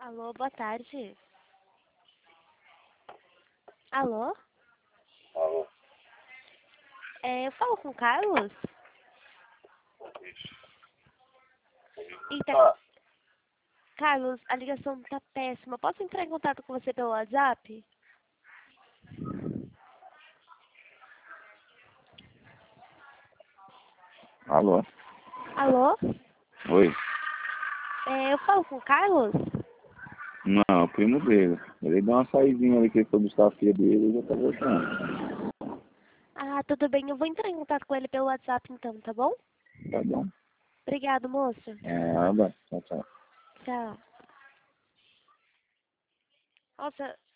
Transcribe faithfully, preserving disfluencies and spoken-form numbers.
Alô, boa tarde. Alô? Alô? É, eu falo com o Carlos? Eita, Ah, Carlos, a ligação tá péssima. Posso entrar em contato com você pelo WhatsApp? alô? Alô? Oi? É, eu falo com o Carlos? Não, o primo dele. Ele deu uma saidinha ali que ele foi buscar a filha dele e já tá voltando. Ah, tudo bem. Eu vou entrar em contato com ele pelo WhatsApp então, tá bom? Tá bom? Obrigado, moço. Nada. Tchau, tchau. Tchau. Nossa,